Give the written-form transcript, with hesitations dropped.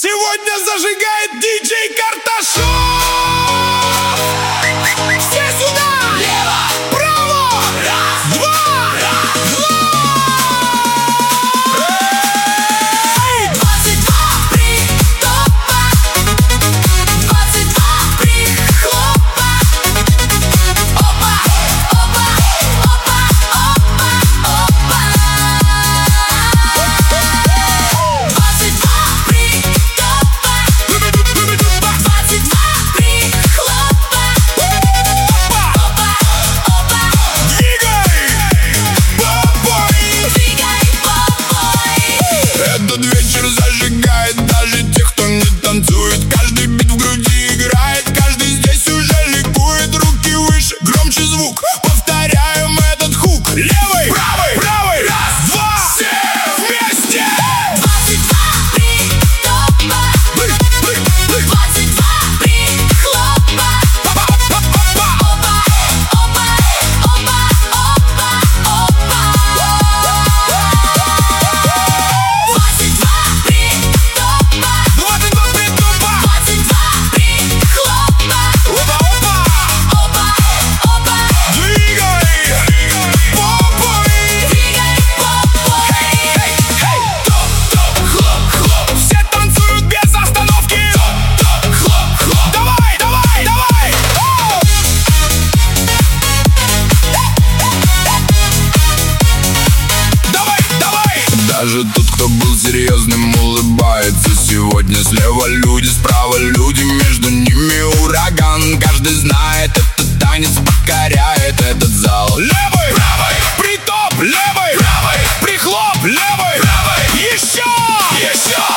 Сегодня зажигает диджей Карташов. Все сюда! Лево! Право! Раз! Два! Раз! Эй! 22 притопа, 22 прихлопа. Опа, опа, опа, опа, опа. 22 притопа, 22 прихлопа. Опа, опа, Двигай! Попой! двигай попой. Этот вечер зажигает даже тех, кто не танцует. Каждый бит в груди играет, каждый здесь уже ликует. Руки выше, громче звук, повторяем этот хук. Левый, правый, правый, раз, два, все вместе! 22 притопа, 22 прихлопа. Опа, опа, опа, опа, опа, опа. 22 притопа, 22 притопа! 22 прихлопа. Опа, опа! Опа, опа, Двигай! Попой! двигай попой. Топ, топ, хлоп, хлоп! Все танцуют без остановки! Топ, топ, хлоп, хлоп! Давай, давай, давай! Оу! Давай, давай! Даже тот, кто был серьезным, улыбается сегодня. Слева люди, справа люди, между ними ураган. Каждый знает, этот танец покоряет этот зал. Левый, правый, притоп, левый, правый, прихлоп, левый, правый, еще, еще.